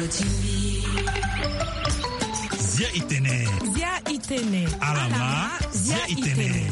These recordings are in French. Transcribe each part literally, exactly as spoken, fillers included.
Zia itene. Zia itene. Alama. Zia itene.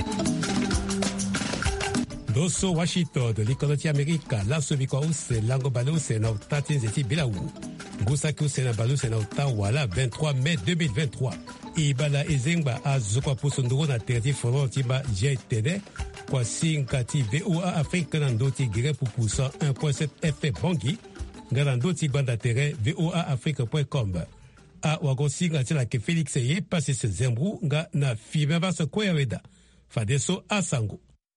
Doso Washington de l'Ikoloti Amerika, la Soviko Use, Lango Baluse, na Utatin Zeti Bilaou. Gusaki Use na Baluse na Utawala, vingt-trois mai deux mille vingt-trois. Ibala Ezengba a Zokwa Pusunduro na Terti Foron Tiba Jetene, kwa Sinkati V O A Afrique Nandoti Gire Pupusa un point sept F Bangi, Garandoti Banda Terre V O A Afrique point com. A Wagosi Gatila ke Félix Eye passe se Zembrou, nga na Fibeba se Koyaweda. Fadeso a Sango.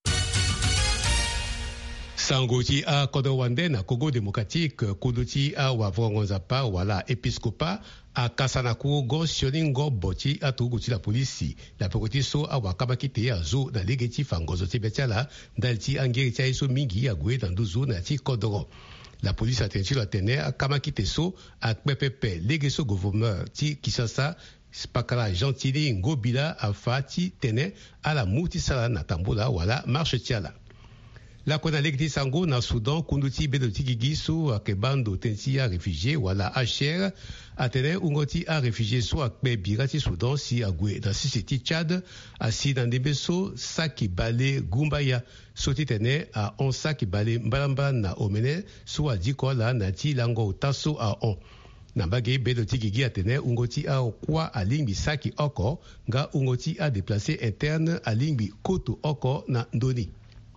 Sangoti a Kodowande na Congo démocratique, Kodoti a Wavrongonzapa, wala Episcopa, a Kasanaku, Go Sioningo Boti, a Toguti la police, la Pokotiso a Wakabakite a Zo, na Legatif Angozoti Betiala, Dalti Angeritia Iso Mingi, a Gwe, dans Douzo, na Ti Kodoro. La police a tenu la tenue à Kamakiteso, à Kpepepe, Legeso Gouverneur, Ti Kisasa, Spakala Gentili, Ngobila, a Fati, Tene, à la Moutisala, na Tambola, wala Marche Tiala. La kona legdi sango na Soudan kunduti bedoti gigiso akebando tensia réfugié wala H R atene ungoti a réfugié so akbe birati Soudan si agwe na sisiti Tchad asi na ndebeso saki bale gumbaya soti tene a on saki bale mbalamba na omene so adikola na ti lango taso a on na bage bedoti gigi atene ungoti a kwa alingbi saki oko nga ungoti a déplacé interne alingbi koto oko na ndoni.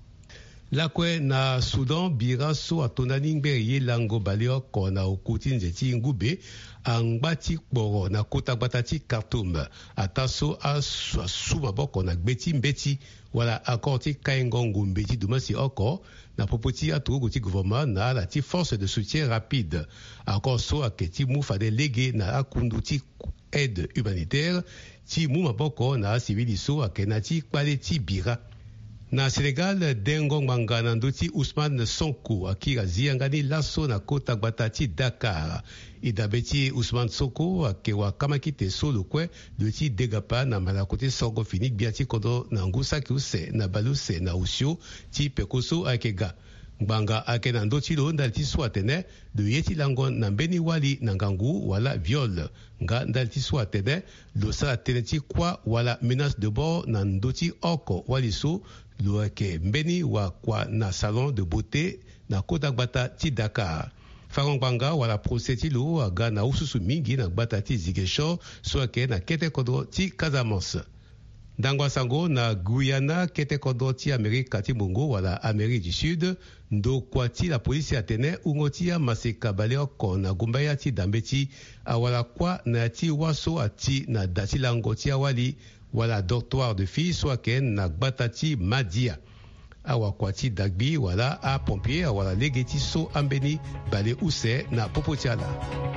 La kwe na Soudan bira so atonani ngbe lango balio ko na okuti nzeti ngube angbati kporo na kota batati Khartoum ataso a suma boko na gbeti mbeti wala akoti kaingongo mbeti dumasi oko na popoti atugo gouvernement na la ti force de soutien rapide encore so aketi mufa de légué na akunduti aide humanitaire ti muma boko na civiliso akenati kwaleti bira. Na Senegal, Dengo Mangana ndoti Ousmane Sonko akira ziangani laso na kota batati Dakar. Idabeti Ousmane Sonko akewa kamakite solo kwe doti degapa na malakote songo finik biati kodo na ngusa kiuse na baluse na usio ti pekoso akega. Mbanga ake na ndoti lo ndalti swatene do yeti lango na mbeni wali na ngangu wala viol. Nga ndalti swatene lo sa teneti kwa wala menace de bord na ndoti oko wali so Louake mbeni wa kwa na salon de beauté na kota gbata ti Dakar. Farong banga wala proseti lo aga na ususu mingi na gbata ti Ziguinchor soake na kete kodro ti Casamance. Dangwa sango na Guyana kete kodro ti Amerika ti Mongo wala Amérique du Sud ndo kwa ti la polisi atene ungoti ya maseka bale oko na gumbaya ti dambeti awala kwa na ti waso ati na dati lango ti awali wala dortoir de filles soit ken na gbatati Madia awakwati dagbi wala a pompier wala legeti so ambeni bale use na popotiala.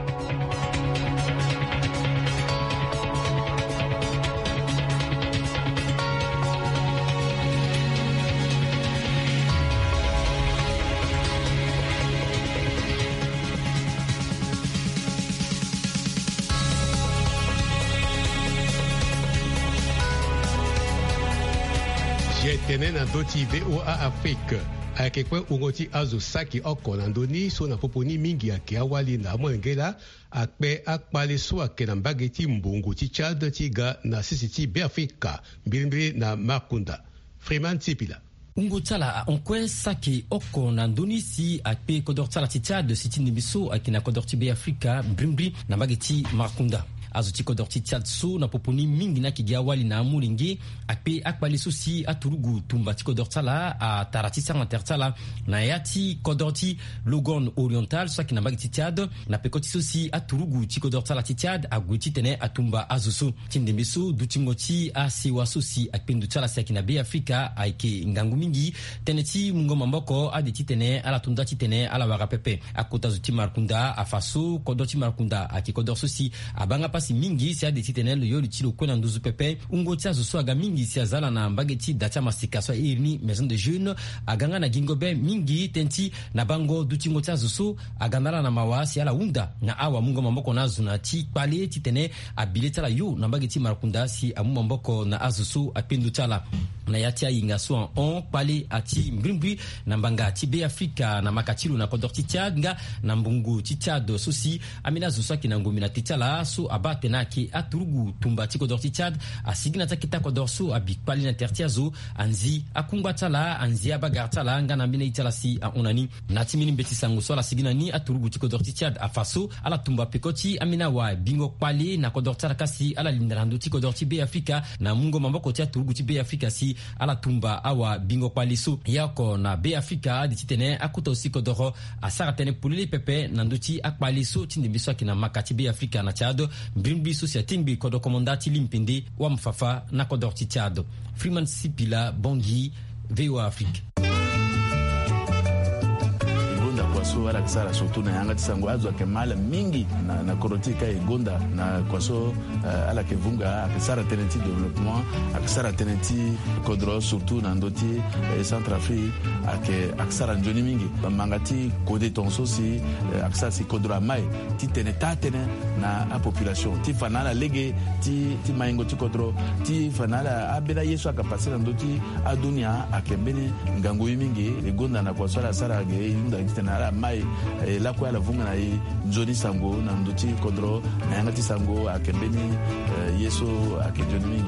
Tene na doti V O A Afrique akekwe ungoti azo saki oko na ndoni so na poponi mingi ake awali na mwengela akpe akpale so ake na mbageti mbungu ti Tchad ti ga na sisiti be Afrika mbilimbili na Makunda. Freeman Tipila. Ungo tala onkwe saki oko na ndoni si akpe kodor tala ti Tchad siti nibiso ake na kodor ti be Afrika mbilimbili na mbageti Makunda. Azuti kodorti Tchad so na poponi mingi na kigia wali na amulingi akpe akpali sosi aturugu tumbati kodortala a tarati sangantertala na yati kodorti Logon Oriental so ki na bagiti Tchad na pekoti sosi aturugu ti kodortala ti Tchad agwiti tene atumba azuso tindembeso dutingoti a sewa sosi akpe ndutala saki na be Afrika aike ngangu mingi tene ti mungo mamboko adeti tene ala tunda ti tene ala wara pepe akota zuti Markunda afaso kodorti Markunda aki kodor sosi abanga si mingi si adeti tenel yo litilo kona nduzu pepe ungoti azuso aga mingi si azala na mbageti dacha masika so irni maison de jeunes aganga na gingobe mingi tenti na bango dutingoti azuso agandala na mawasi ala unda na awa mungo mamboko na zuna ti pale ti tene abileta la yo na mbageti Markunda si amu mamboko na azuso apendu tala na yati inga so on pale ati mbrimbri na mbanga ti be Afrika na makatilu na kodor ti Tchad nga na mbungu ti Tchad sosi amina zusa ki na ngumi na titala so abate na ki aturugu tumba ti kodor ti Tchad asigina ta kita kodor so abik pale na tertiazo anzi akungwa tala anzi abagar tala nga na mbina itala si a onani na ti mini mbeti sango so la sigina ni aturugu ti kodor ti Tchad afaso ala tumba pekoti amina wa bingo pale na kodor tala kasi ala lindarando ti kodor ti be Afrika na mungo mamboko ti aturugu ti be Afrika si ala tumba awa bingo pale so yako na be Afrika di titene akuta aussi kodoro asara tene pulili pepe nanduti akpali so tindi biso kina makati be Afrika na Tchad mbimbi so sia timbi kodo komandati limpindi wa mfafa na kodor ti Tchad Freeman Sipila Bongi V O A Afrique kwaso ala kisara surtout na yanga tisango azwa ke mala mingi na na korotika e gonda na kwaso uh, ala ke vunga akisara tenenti development akisara tenenti kodro surtout na ndoti e Centrafrique ake akisara njoni mingi mangati kode tonso si uh, akisara si kodro mai ti teneta tene na a population ti fanala lege ti ti maingo ti kodro ti fanala abela yeso akapasi na ndoti adunia akembene ngango mingi e gonda na kwaso ala sara ge inda tena mai la kwa la vunga na Johnny Sango na ndoti kodro na yangati Sango akembeni yeso akejoni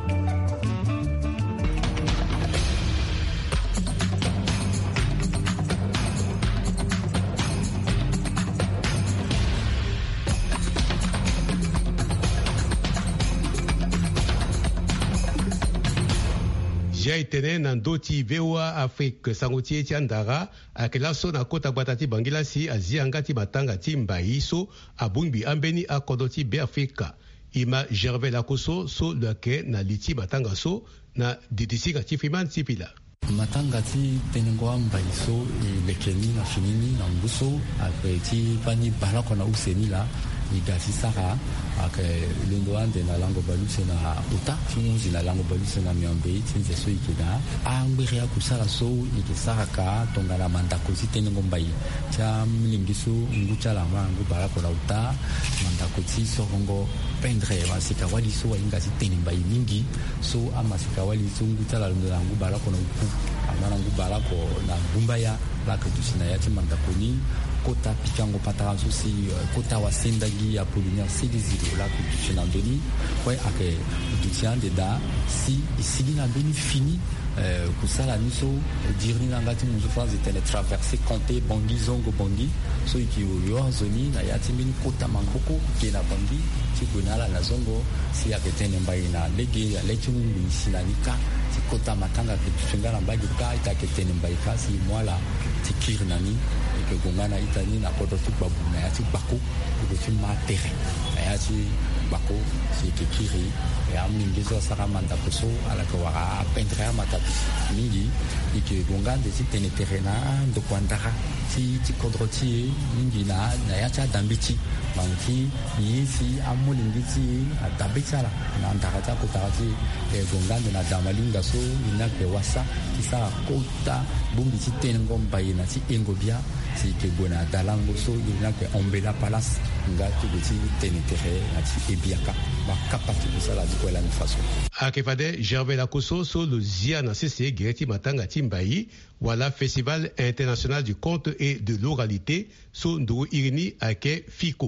Jia itene na ndoti V O A Afrique sangotie ti andara akela so na kota batati bangila si azianga ti matanga ti mbai so abungbi ambeni akodo ti be Afrika ima Gervais Lakoso so lake na liti matanga so na didisika ti Freeman Sipila matanga ti tenengwa mbai so lekeni na finini na mbuso apre ti pani balako na useni la igasi sara ake lendo ande na lango baluse na uta finunzi na lango baluse na miambe tinze so ikida ambere ya kusara so ikisara ka tonga na mandako zitene ngombai cha mlingiso ngucha la mangu balako na uta mandako ti sorongo pendre masika wali so wa ingasi tene mbai mingi so amasika wali so ngucha la lendo langu balako na upu amana ngu balako na ngumbaya la ketusina ya ti mandako ni kota pikango pataranso si kota wa sendagi ya Polina Célizio la kutuche na ndoni ouais ake kutuche de da si isigi na beni fini euh kusala niso dirni na ngati muzo France était traversée compter Bangui zongo Bangui so iki yo zoni na yati mini kota mangoko ke na Bangui ti kunala na zongo si ake tene mbai na lege ya lechu ni sinanika ti kota matanga ke tshengala mbai ka ita ke tene mbai ka si mwala ti kirnani ke gongana itani na kodo tu babu na yati bako ko ti matere na yati bako si ke kiri ya mingizo saka manda koso ala ko wa pendre matati mingi ike gongande ti tene terena ndo kwandara ti ti kodroti mingi na na yati dambiti manki yisi amulingiti adabitsala na ndara ta ko tarati e gongande na damalinga so ina ke wasa kisa kota bumbi ti tene ngomba ina ti engobia si ke bona dalango so ina ke ombela palace nga ti ti tene tere na ti ebiaka ba kapati kusala di kwela ni faso akefade Gervais Lakoso so le zia na cc gereti matanga timbai wala festival international du conte et de l'oralité so ndo irini ake fiko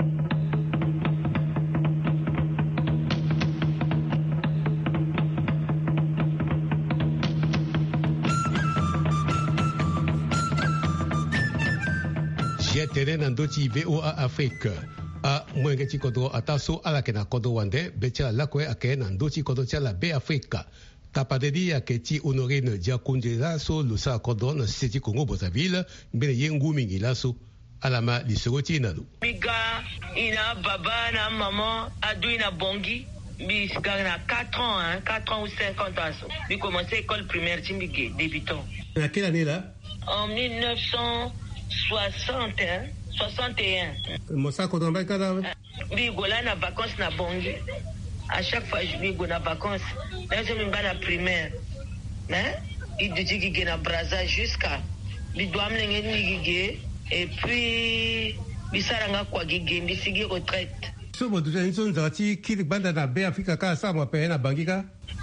Tene na ndoti V O A Afrique a mwenge ti kodo ataso ala ke na kodo wande becha la kwe ake na ndoti kodo tia la be Afrika tapadedi ya ke ti Honorine Diakunjela so lo sa kodo na siti Congo Brazzaville mbele yengu mingi laso alama lisogoti nalu miga ina baba na maman adu ina bongi mi na quatre ans hein quatre ans ou cinquante ans mi commencé école primaire timige débutant à quelle année là en mille neuf cent soixante, hein? soixante et un. Mossa Kodomba Kada. Oui, gola na vacances na Bongi. À chaque fois je vais go na vacances. Là je me vais na primaire. Hein? Il dit qu'il na Brazza jusqu'à il doit me l'enlever et puis bisaranga kwa gige ndisigi retraite. So mo duja nso nzati kili banda na be Afrika ka sa mo pe na bangika.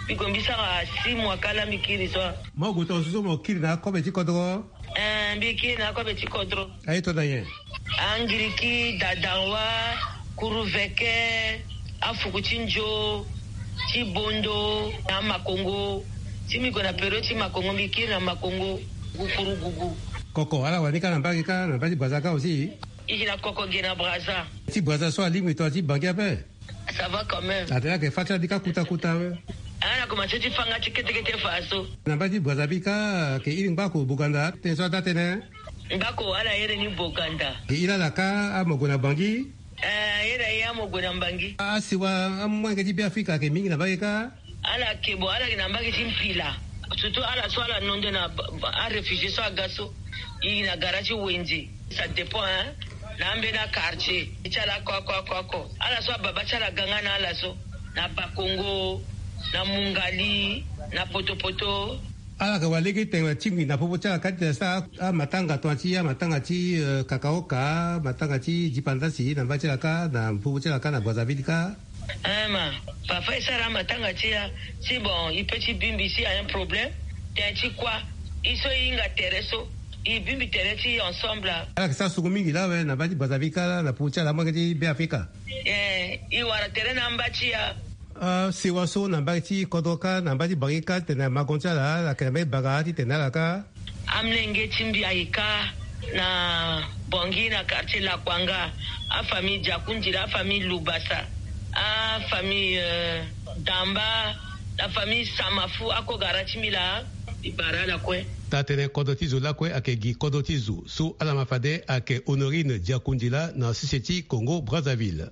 bikombisa si mwakala mikiri so mo go to so mo kiri na ko be ti kodro eh biki na ko be ti kodro ay to da yen angiriki dadanwa kuruveke afukuchinjo chibondo na makongo chimiko na pero chi makongo mikiri na makongo gukurugugu koko ala wanika na mbaki ka na bati bazaka aussi ijina koko gena braza ti braza so ali mi to ti bangia pe ça va quand même atela ke facha dika kuta kuta we ana kuma cheti fanga tikete kete faso na bati braza bika ke iling bako buganda te so date ne ngako ala yere ni buganda ke ila la ka amogona bangi eh yere ya mogona bangi asiwa amwange ti bi afrika ke mingi na bakeka ala kebo ala na mbaki timpila surtout ala swala nonde na a réfugié so agaso ina garachi wenji ça dépend hein nambe na quartier chala kwa kwa kwa kwa ala so baba chala gangana ala so na Bakongo na Mungali na Potopoto ala ka walege tenga chimi na popo chala kati sa a matanga to chi a matanga chi kakao ka matanga chi jipandasi na bachala ka na popo chala ka na Brazzaville ka ama papa isara matanga chia si bon il peut bimbi si a un problème t'es chi quoi iso inga tereso i bimbi tereti ensemble ala sa sugu mingi la we na bati Brazzaville ka na popo chala mangati be Afrika eh i wara terena mbachia ah si waso na bati kodoka na bati bagika tena magoncha la la kembe bagati tena la ka amlenge chimbi aika na bongi na quartier la Kwanga a famille Jakunjira a famille Lubasa a famille euh, Damba la famille Samafu ako garachimila ibarala kwe tatene kodotizo la kwe akegi kodotizo so ala mafade ake Honorine Jakunjila na Siseti Congo Brazzaville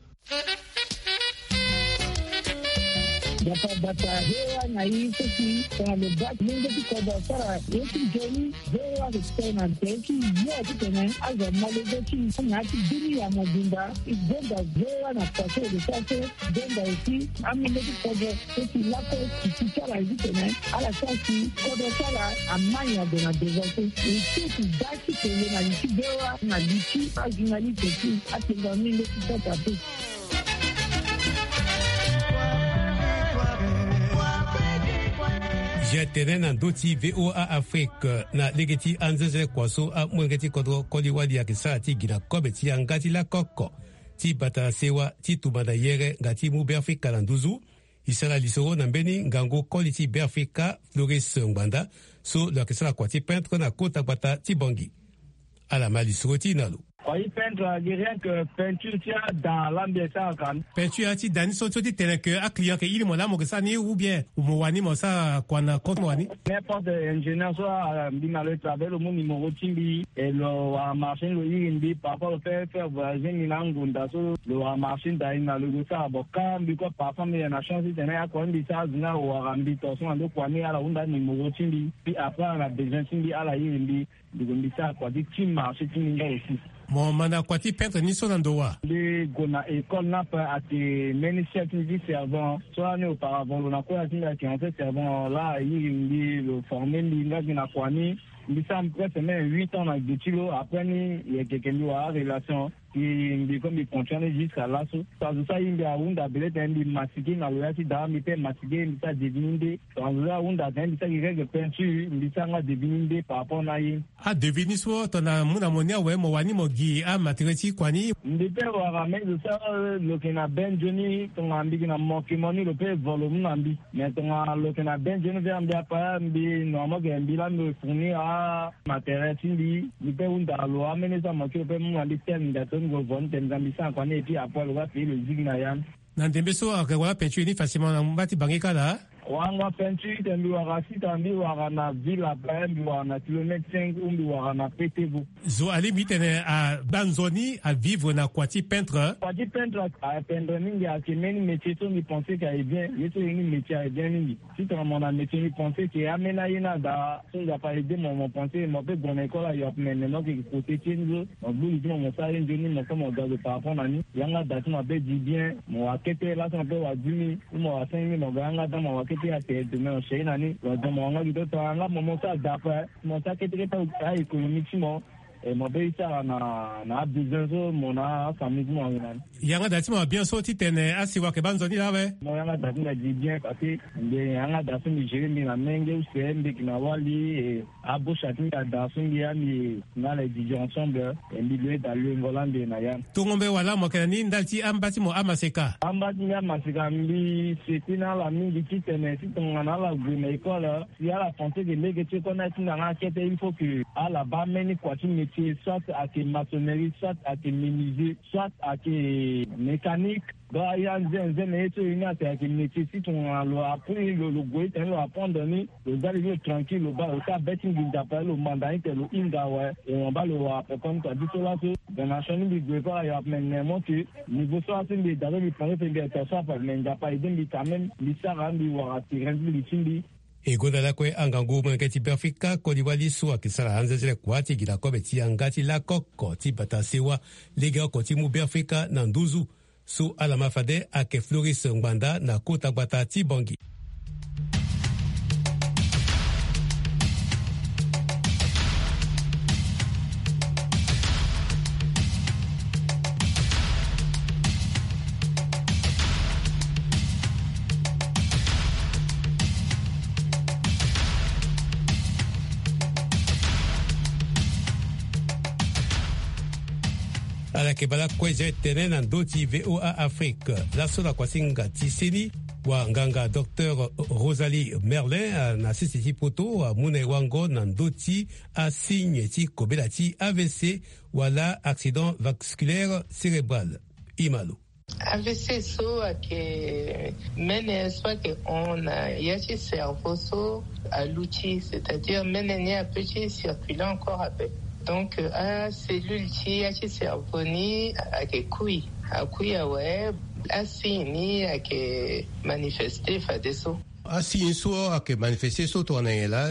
Bata bata hewa na hii sisi kwa mbaki mingi tukoda sara yetu jeni hewa kutena teki yote tena aza malezechi ngati dini ya mabunda ibonda hewa na pase de sase benda isi amile tukoda sisi lako kichara hizi tena ala sasi koda sara amanya de na devote isi baki tena na liki hewa na liki ajinali teki atenga mingi tukoda teki Jetene na doti V O A Afrique na legeti anzeze kwaso a mwengeti kodro koli wali ya kisa ti gina kobe ti angati la koko ti bata sewa ti tubanda yere ngati mu be Afrika la nduzu isara lisoro na mbeni ngango koli ti be Afrika Floris Ngbanda so la kisa la kwa ti peintre na kota bata ti bongi ala mali soro ti nalu Kwa hii peintre rien que peinture tia dans l'ambiance kan. Peinture ati dani so so ti tene que a client que il mo la mo que ça ni ou bien ou mo wani mo ça kwa na compte mo wani. N'importe ingénieur soit bina le travail le monde numéro timbi et le machine le yindi papa le faire faire voyager ni ngunda so le machine da ina le ça boka biko papa me na chance tene a kwa ndi ça zina o rambi to so ndo kwa ni ala unda numéro timbi puis après la besoin timbi ala yindi ndi ça kwa di team marché timbi aussi. Mon mana kwati peintre ni so nandoa. Les gona école n'a pas été ministère qui servant soit né auparavant on a quoi qui a qui en fait servant là il le formé l'inga na kwani il semble presque même huit ans avec des kilos après ni il y a quelqu'un qui a relation qui comme il fonctionne jusqu'à là ça ça il y a unda belete ndi masiki na loyati da mi pe masiki mi ta devininde ça unda ndi ça qui règle peinture ndi ça nga devininde par rapport na yi a devini so tona muna monia we mo wani mo gi a matreti kwani ndi pe wa ramène ça le que na ben joni to ngambi na mo ki moni le pe volume ngambi mais to le que na ben joni vers mbia pa mbi normal que mbi la me fournir à matériel ndi ndi pe unda lo amene ça mo ki pe mo ngambi ten da go von ten gambisa kwa ne pi apolo wa fi le zigna yan na ndembe so akwa peinture ni facilement na mbati bangeka la wanga peinture tembi wa rasita mbi wa na ville après mbi wa na kilomètre cinq mbi wa na petevu zo ali mitene a banzoni à vivre na kwati peintre kwati peintre a peindre mingi a kimeni métier to ni penser qu'il est bien yeto ni métier est bien mingi si tu mon métier ni penser que amena ina da so ya pas aider mon mon penser mon pe bonne école ya maintenant que côté tinzo on bouli di mon sale njoni na comme gars par rapport na ni yanga da tu m'appelle dit bien mon akete là son pe wa dimi mo wa cinq mille mo ganga da mo akete ya te de me chez nani wa da mo nga gido to anga mo mo sa da pa mo sa kete ta économiquement e mo be ita na na business mo na famille mo na yanga dati mo bien so titene asiwa ke banzoni lawe mo yanga dati na bien parce que de yanga dati ni jeri mi na menge usembe kina wali e abo chati da dati ni ami na les dix ensemble e milieu da le ngolande na ya tungombe wala mo ke ni ndalti ambati mo amaseka ambati ni amaseka mbi setina la mingi titene titongana la gune école si à la santé de légalité qu'on a une enquête il faut que à la bas meni quoi tu métier soit à que maçonnerie soit à que menuisier soit à que mécanique bah il y a un zen et tout une autre à que métier si on a le appris le le goût et le apprendre ni le gars il est tranquille le bas au cas betting il d'appelle le mandat que le inga ouais et on va le après comme tu as dit cela que dans la chaîne du goût il y a maintenant que niveau soit c'est des d'ailleurs il paraît que des personnes par mais il pas idée il quand même il ça rend il va attirer le chindi egoda lakwe angangu mwenketi perfika kodiwali suwa kisara hanze zile kwati gila kobe ti angati la koko ti batasewa lega koti mu perfika na nduzu su alamafade ake Floris Ngbanda na kota gbata ti bongi. ala ke bala kweje tene na ndoti V O A Afrique la sola kwasinga tiseni wa nganga Docteur Rosalie Merlin na sisi poto mune wango na ndoti a signe ti kobela ti A V C wala accident vasculaire cérébral imalo A V C so que mene soit que on a yachi cerveau so à l'outil, c'est-à-dire mene a petit circuler encore avec. Donc à cellule qui yachi cerveau ni à que kui à kui à ouais asi ni à que manifester fa deso. asi so à que manifester so to na là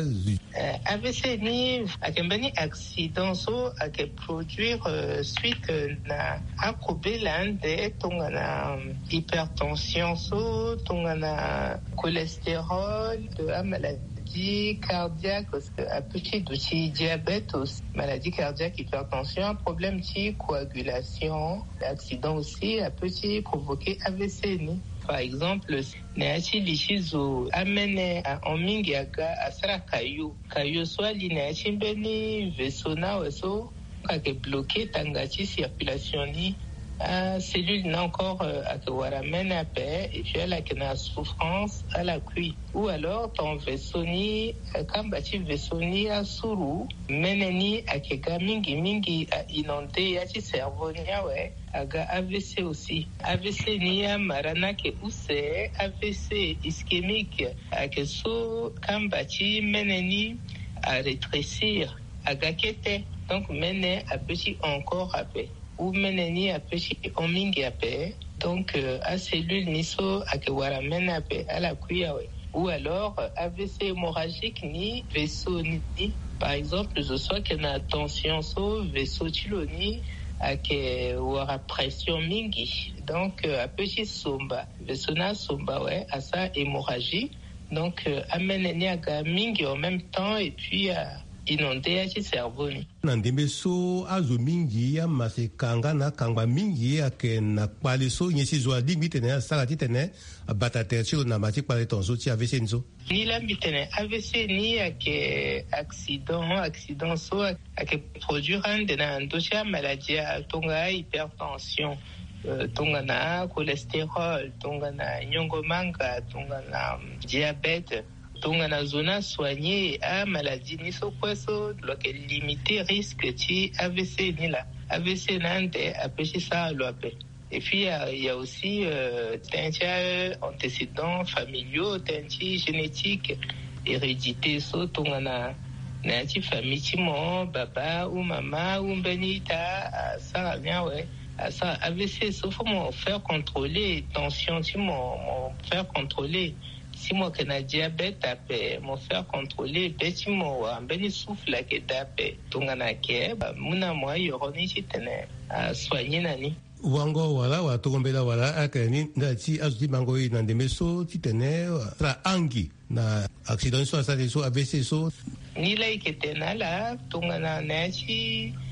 A V C ni à que bani accident so à que produire euh, suite na akobelande tongana hypertension so tongana cholestérol de la maladie cardiaque parce que à petit du diabète aussi maladie cardiaque hypertension problème de coagulation accident aussi à petit provoquer A V C ni. Par exemple, neachi lishizo amene en mingi aga asara kayu kayu swali neachi mbeni vesona weso kake bloqué tangachi circulation ni a cellule n'a encore à que waramene à paix et puis elle a une souffrance à la cuisse ou alors ton vaisseau ni kambati vaisseau ni a suru meneni à que gamingi mingi a inondé yachi cerveau ni ouais aga A V C aussi A V C ni a marana ke use A V C ischémique à que so kambati meneni à rétrécir aga kete donc mene a petit encore à paix ou meneni a petit on mingi a paix donc euh, à cellule niso à que waramene a paix à la cuisse ou alors A V C hémorragique ni vaisseau ni par exemple je sois que na tension so vaisseau tiloni à que wara pression mingi donc euh, à petit somba vaisseau na somba ouais à ça hémorragie donc euh, ameneni aga mingi en même temps et puis euh, inondé yachi cerveau ni na ndembe so azo mingi ya masekanga na kangba mingi ya ke na kwale so nyesi zo limite na sala titene bata tertio na mati kwale tonso ti A V C nzo ni la mitene A V C ni ya ke accident accident so a ke produire de na ndocha maladie tonga hypertension Uh, tonga na cholestérol, tonga na nyongomanga, tonga na diabète, tonga na zona soignée à maladie ni so kweso loke limiter risque ti A V C ni la A V C nande apesi ça lope. Et puis il y, y a aussi euh, tintia antécédents familiaux, tinti génétique, hérédité so tonga na na ti famille ti mo baba ou mama ou benita ça bien ouais. Ça, A V C, il faut me faire contrôler tension, si mon faire contrôler, si moi que na diabète après, me faire contrôler, petit moi, ben souffle la que d'après, tongana ke, muna moi yoroni chitene, à soigner nani. wango wala wa tokombela wala akani ndati azuti bango na ndemeso titene tra angi na accident so sa so A V C so ni la iketena la tongana na chi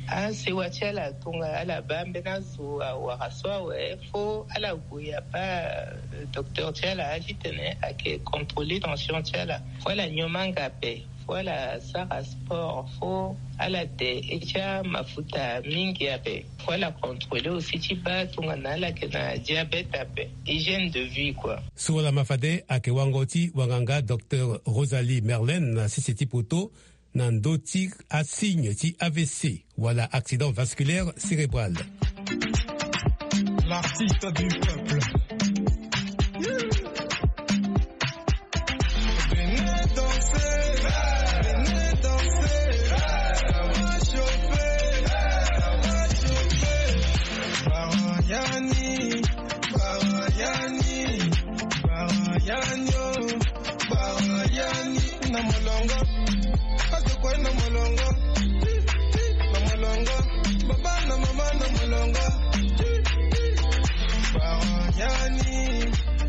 a sewatia la tunga ala bambe na zo wa raswa we fo ala guya pa docteur tiala ajitene ake contrôler tension tiala voilà nyomanga pe voilà sara sport fo ala te echa mafuta mingi ape voilà contrôler aussi tiba tunga na la kena diabète ape hygiène de vie quoi suala mafade ake wangoti wanganga docteur Rosalie Merlin na sisiti poto Nandoti a signe ti A V C, voilà accident vasculaire cérébral. L'artiste du peuple. Venez danser, venez danser, ça va chauffer, ça va chauffer. Barayani, Barayani, Barayani, Barayani, Namolongo. Na molongo, na molongo, baba na mama na molongo. Barayani,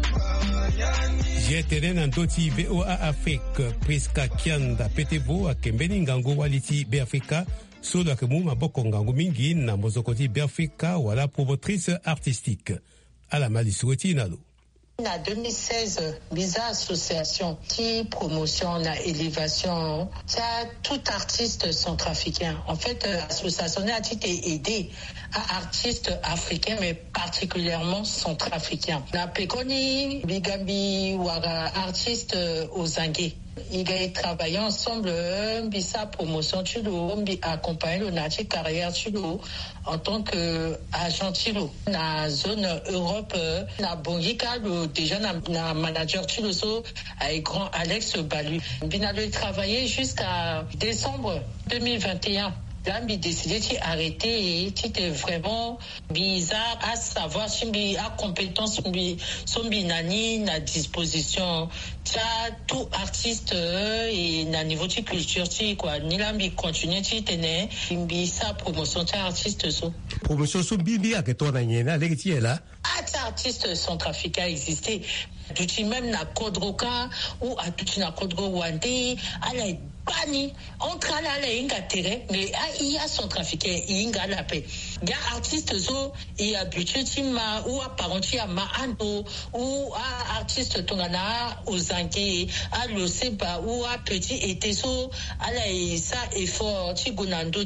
Barayani. Jetene Nandoti V O A Afrique, Priska Kianda Petebo, Akembeni Ngango Waliti B Africa, Solo Akemuma Bokongango Mingi, na Mozokoti B Africa, wala promotrice artistique. À la Malisueti Nalo. En deux mille seize, Biza Association qui promotion la élévation, ça, tout artiste sont trafiquants. En fait, l'association a été aidée à artistes africains, mais particulièrement sont trafiquants. La Pekoni, Bigambi, Wara, artistes aux Zangué. Ils ont travaillé ensemble, Bisa promotion Tulo, accompagné le Nati carrière Tulo en tant qu'agent Tulo. Dans la zone Europe, na Bongika, déjà na manager Tulo, avec grand Alex Balu. Ils ont travaillé jusqu'à décembre deux mille vingt et un. Là, j'ai décidé d'arrêter et c'était vraiment bizarre à savoir si j'ai à compétence, son binani, na disposition, t'as tout artiste et na niveau de culture, quoi. Ni là, j'ai continué, t'es j'ai sa promotion, t'as artiste, so. Promotion, so, bibi, à que toi, n'a l'équipe là. Ah, t'as artiste centrafricain existé. Tu même na Kodroka ou à tout na Kodro Wande, à la Bani, on travaille à l'intérêt, mais il y a son trafiquant, il y a la paix. Il y a artistes il y a habitué ou à parenti à Mahando, ou à artistes tongana aux Zangué, à l'Oseba, ou à petit été so, à la ça effort, tigunando,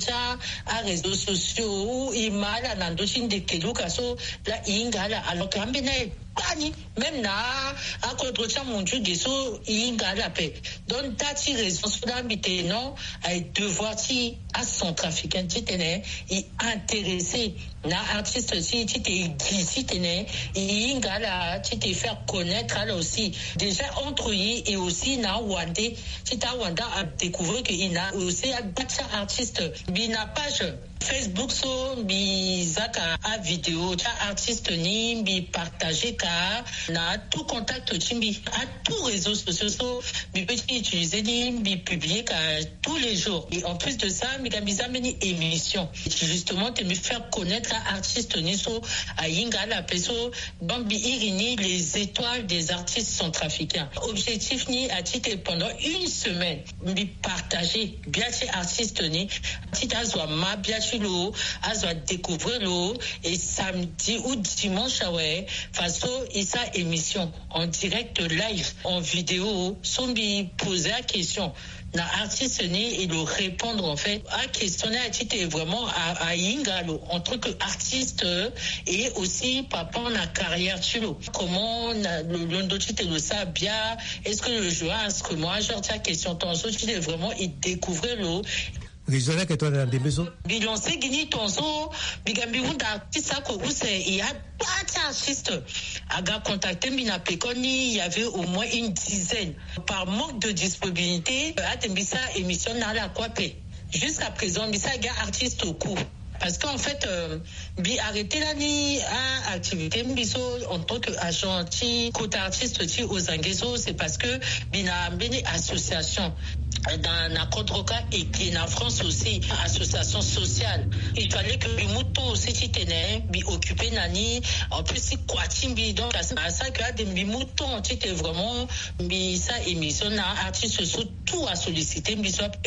à réseaux sociaux, ou il m'a la nando de Keluka, so, la ingala, alors qu'un béné. Même là, à contre mon Dieu, des sauts, il y a la paix. Donc, t'as tiré raison sur l'habité, non, à devoir si à son trafiquant, tu t'es et intéressé. Na artiste si tu t'es glissé, tu t'es il y a la, tu t'es faire connaître, alors aussi. Déjà, entre eux et aussi, na Wandé, tu t'as Wanda à découvrir qu'il y a aussi un artiste, bina page. Facebook so bi zaka a vidéo ta artiste ni bi partager ka na tout contact timbi à tous réseaux sociaux so bi petit utiliser ni bi publier ka tous les jours et en plus de ça mi kamisa meni émission justement te me faire connaître un artiste ni so a yinga la peso bambi irini les étoiles des artistes centrafricains objectif ni a titre pendant une semaine bi partager bien ces artistes ni tita zo ma bien l'eau, à découvrir l'eau et samedi ou dimanche ouais façon et sa émission en direct live en vidéo sombi poser la question na artiste ni et le répondre en fait à questionner à titre vraiment à, à Ingalo en tant qu'artiste et aussi papa na carrière tu l'eau comment le londo tu le ça bien est-ce que le joueur instrument genre ta question ton tu es vraiment et découvrir l'eau Rizona que toi dans des maisons. Bilancé gini tonzo, bigambi unda artiste ko use il y a pas d'artiste. Aga contacté mina pekoni, il y avait au moins une dizaine. Par manque de disponibilité, a tembisa émission na la kwape. Jusqu'à présent, bisa ga artiste au coup. Parce qu'en fait, euh, bi arrêter la ni à activité biso en tant qu'agent ti côté artiste ti aux Zangueso, c'est parce que bina bene association dans la Kodroka et qui en France aussi association sociale. Il fallait que le mouton aussi ti tenait bi occupé nani en plus si quoi timbi donc à ça que des bi moutons ti vraiment bi ça émission na artiste surtout à solliciter biso.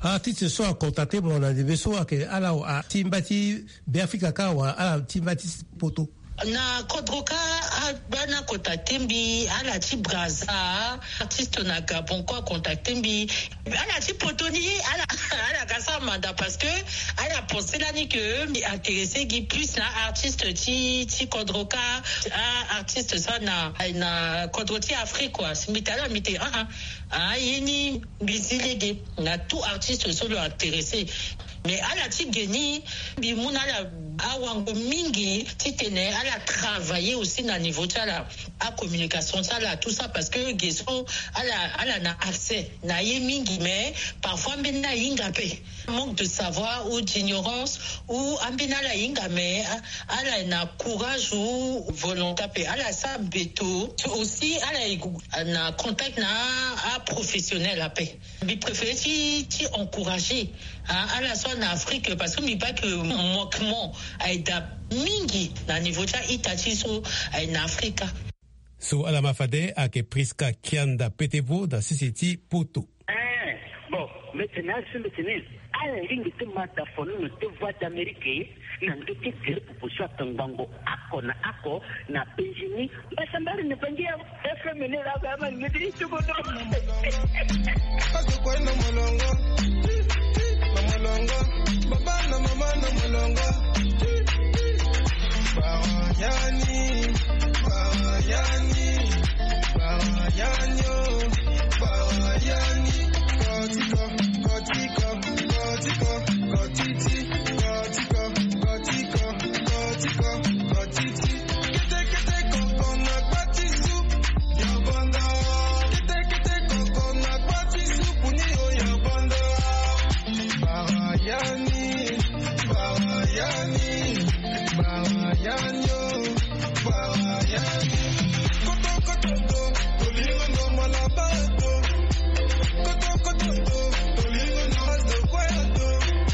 artiste so a contacté mon anniversaire so ke ala a timbati Béafrika ka wa ala timbati poto na kodroka bana contacté mbi ala ti Braza artiste na Gabon quoi contacté mbi ala ti potoni ala ala kasa manda parce que ala pensé là ni que mi intéressé qui plus na artiste ti ti kodroka artiste ça na na kodroti Afrique quoi simitala mité ah ah yini bizilege na tout artiste solo intéressé mais ala ti geni bi muna la awango mingi ti tene ala travailler aussi na niveau de la à communication ça là tout ça parce que geso ala ala na accès na ye mingi mais parfois mbena yinga pe manque de savoir ou d'ignorance ou ambena la yinga mais ala na courage ou volonté pe ala ça beto aussi ala na contact na a professionnel a pe bi préféré ti ti encourager ala soit en Afrique parce que mi pas que manquement aida mingi na niveau cha itachi so en Afrique. So ala mafade ake Priska Kianda Petevo da Sisiti Poto. Eh bon maintenant c'est maintenant ala lingi te mata fonu no te voix d'Amérique na ndoke te pour soit tango ako na ako na Benjini basambari ne pangia F M ne la kama ni ndi tu bodo. Aso kwa na molongo molongo baba na mama na molongo Barayani Barayani Barayani Barayani Kotiko Kotiko Kotiko Kotiti Kotiko Kotiko Kotiko Kotiti Kete kete koko na kwati soup Yabanda Kete kete koko na kwati soup Uniyo yabanda Barayani Barayani Barayani Barayani Koto koto to Tolingo no malabato Koto koto to Tolingo no hasdo kwato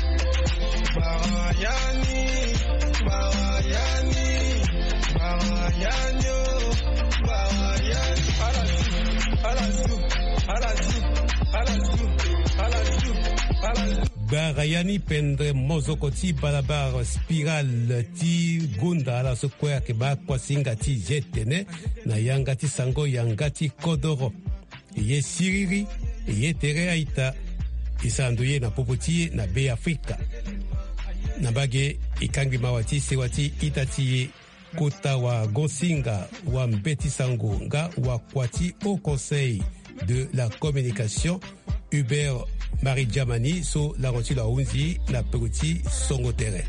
Barayani Barayani Barayani Barayani Alazu Alazu Alazu Alazu Alazu Barayani pendre mozokoti balabar spiral ti gunda ala sokwe ke ba kwasinga ti jetene na yanga ti sango yanga ti kodoro ye siriri ye tere aita isanduye na popoti na be Afrika na bage ikangi mawati sewati itati kota wa gosinga wa mbeti sango nga wa kwati au conseil de la communication Hubert Marie Djamani so la roti la unzi na petit songo terre.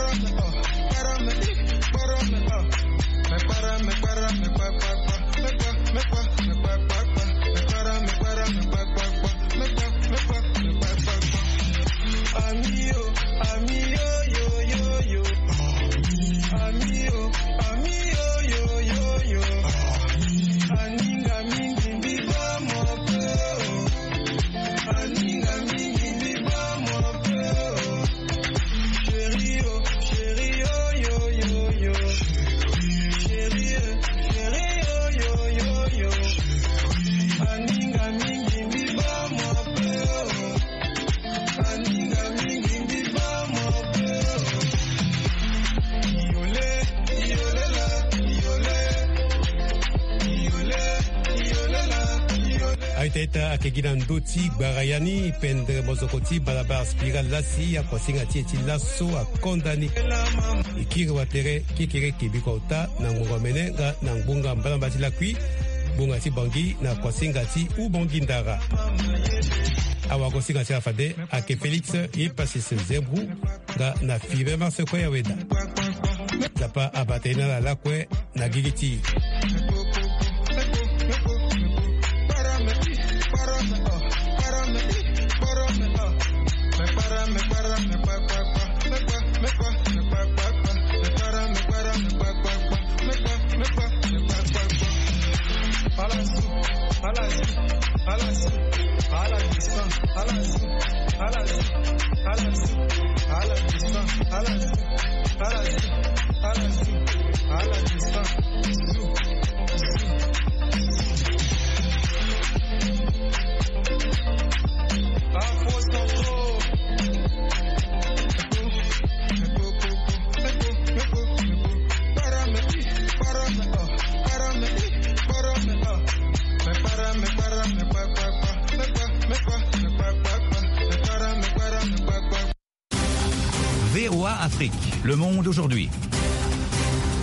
Amio, amio, yo, yo, yo. Amio, amio, yo, yo, yo. Aninga mingi biba mope. Aninga mingi biba mope. Chérie, oh, chérie, oh, yo, yo, yo. Chérie, chérie, oh, yo, yo, yo. Aninga mingi biba mope. Aninga mingi biba mope. Iole, iole la, iole. Iole, iole la, iole. Aitaita akegina ndoti barayani pendre mozokoti balabar spiral lasi akwasinga ti eti laso akondani ikiri watere kikire kibikota na ngongomene nga na ngbunga mbalamba ti lakui bunga ti bangi na kwasinga ti ubongi ndara awa kosinga ti afade ake Felix ye pasi se zebru nga na five marse kwe yaweda tapa abatena la lakwe na gigiti Afro Centro, Afrique. Le Monde aujourd'hui.